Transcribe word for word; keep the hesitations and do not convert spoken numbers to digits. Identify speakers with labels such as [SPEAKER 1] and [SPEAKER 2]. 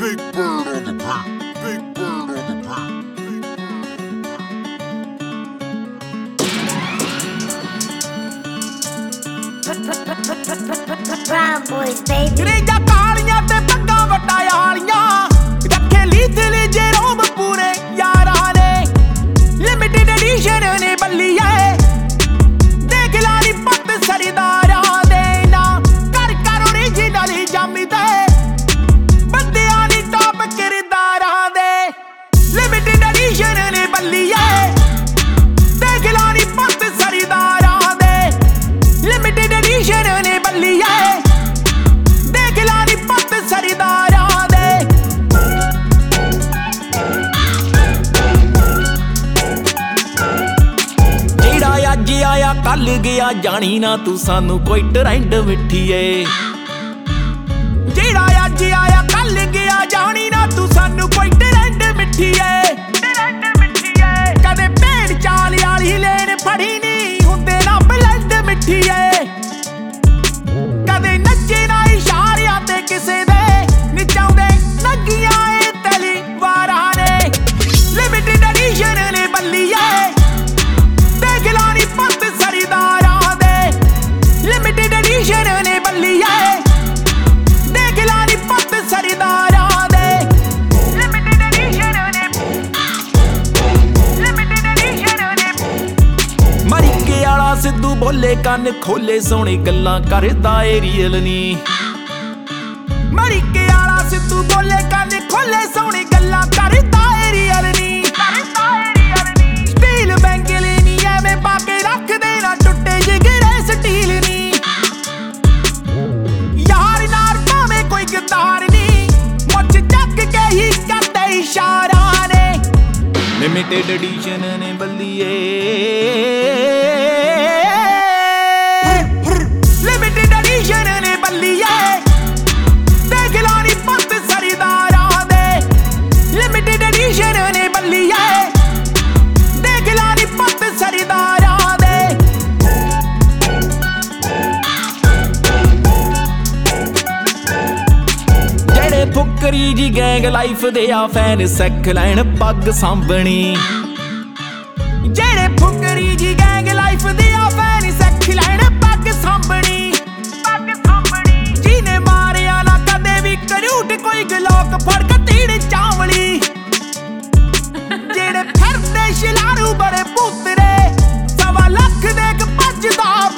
[SPEAKER 1] Big bird on the beat. Big bird on the
[SPEAKER 2] beat. Brown boys, baby.
[SPEAKER 3] ਰੇਜਾ ਕਾਲੀਆਂ ਤੇ ਪੱਗਾਂ ਵਟਾਇਆ ਵਾਲੀਆਂ ਰੱਖੇ ਲੀਥਲੇ ਜੇ ਰੋਬ ਪੂਰੇ ਯਾਰਾਂ ਨੇ ਲਿਮਿਟਡ ਐਡੀਸ਼ਨ ਨੇ ਬੱਲੀਏ ਦੇਖ ਲਾਲੀ ਪੱਤ ਸਰਦਾਰਾਂ ਦੇ ਨਾ ਕਰ ਕਰ ਓਰੀਜਨਲ ਜਾਮੀ ਤੇ ਬੰਦਿਆਂ ਦੀ ਟੌਪ ਕਿਰਦਾਰਾਂ ਦੇ ਲਿਮਿਟਡ ਐਡੀਸ਼ਨ ਨੇ ਬੱਲੀਏ ਦੇਖ ਲਾਲੀ ਪੱਤ ਸਰਦਾਰਾਂ ਦੇ ਲਿਮਿਟਡ ਐਡੀਸ਼ਨ ਨੇ ਬੱਲੀਏ ਸਰਦਾਰਾਂ ਦੇ ਜਿਹੜਾ ਅੱਜ ਆਇਆ ਕੱਲ ਗਿਆ ਜਾਣੀ ਨਾ ਤੂੰ ਸਾਨੂੰ ਕੋਈ ਟਰੈਂਡ ਮਿੱਠੀਏ ਜਿਹੜਾ ਅੱਜ ਆਇਆ ਕੱਲ ਗਿਆ ਜਾਣੀ ਨਾ ਤੂੰ ਸਾਨੂੰ ਕੋਈ ਟਰੈਂਡ ਮਿੱਠੀਏ ਕਦੇ ਭੇਡ ਚਾਲ ਵਾਲੀ ਲੈਣ ਫੜੀ ਨਹੀਂ ਹੁੰਦੇ ਨਾ ਬਲੈਂਡ ਮਿੱਠੀਏ ਕਦੇ ਨੱਚੇ ਨਾ ਇਸ਼ਾਰਿਆਂ ਤੇ ਕਿਸੇ ਦੇ ਨਿਚਾਉਂਦੇ ਲੱਗੀਆਂ ਏ ਤਲੀ ਵਾਰਾਂ ਨੇ ਲਿਮਿਟਡ ਐਡੀਸ਼ਨ ਨੇ ਬੱਲੀਏ ਦੇਖ ਲਾਣੀ ਪੱਤ ਸਰਦਾਰਾਂ ਦੇ ਲਿਮਿਟਡ ਐਡੀਸ਼ਨ ਨੇ ਬੱਲੀਏ ਦੇਖ ਲਾਣੀ ਪੱਤ ਸਰਦਾਰਾਂ ਦੇ ਲਿਮਿਟਡ ਐਡੀਸ਼ਨ ਨੇ ਲਿਮਿਟਡ ਐਡੀਸ਼ਨ ਨੇ ਮਰੀਕੇ ਵਾਲਾ ਸਿੱਧੂ ਬੋਲੇ ਕੰਨ ਖੋਲੇ ਸੋਹਣੀ ਗੱਲਾਂ ਕਰਦਾ ਏ ਰੀਅਲ ਨੀ ਮਰੀਕੇ ਵਾਲਾ ਸਿੱਧੂ ਬੋਲੇ ਕੰਨ ਖੋਲੇ ਸੋਹਣੀ ਗੱਲਾਂ ਕਰਦਾ ਏ ਰੀਅਲ ਨੀ ਸਟੀਲ ਬੈਂਗਲੇ ਨੀ ਐਵੇਂ ਪਾ ਕੇ ਰੱਖਦੇ ਨਾ ਟੁੱਟੇ ਜਿਗਰੇ ਸਟੀਲ ਨੀ ਯਾਰ ਨਾਰ ਭਾਵੇਂ ਕੋਈ ਗਦਾਰ ਨੀ ਮੁੱਛ ਚੱਕ ਕੇ ਹੀ ਕਰਦੇ ਇਸ਼ਾਰਾ ਨੇ ਲਿਮਿਟਡ ਐਡੀਸ਼ਨ ਨੇ ਬੱਲੀਏ ਲਿਮਿਟਡ ਐਡੀਸ਼ਨ ਨੇ ਬੱਲੀਏ ਦੇਖ ਲਾਣੀ ਪੱਤ ਸਰਦਾਰਾਂ ਦੇ ਲਿਮਿਟਡ ਐਡੀਸ਼ਨ ਨੇ ਬੱਲੀਏ ਦੇਖ ਲਾਣੀ ਪੱਤ ਸਰਦਾਰਾਂ ਦੇ ਜਿਹੜੇ ਫੁਕਰੀ ਜੀ ਗੈਂਗ ਲਾਈਫ ਦੇ ਆ ਫੈਨ ਸਿੱਖ ਲੈਣ ਪੱਗ ਸਾਂਭਣੀ ਜਿਹੜੇ ਫੁਕਰੀ ਜੀ ਗੈਂਗ ਲਾਈਫ ਦੇ ਆ ਫੈਨ ਸਿੱਖ ਲੈਣ ਪੱਗ ਸਾਂਭਣੀ ਪੱਗ ਸਾਂਭਣੀ ਜਿਹਨੇ ਮਾਰਿਆ ਨਾ ਕਦੇ ਵੀ ਕਰੂਟ ਕੋਈ ਗਲੋਕ ਫੜ ਕੇ ਤੀੜ ਚਾਵਲੀ ਜਿਹੜੇ ਫਿਰਦੇ ਸ਼ਿਲਾਰੂ ਬੜੇ ਪੁੱਤਰੇ ਸਵਾ ਲੱਖ ਦੇ ਕ ਭੱਜਦਾ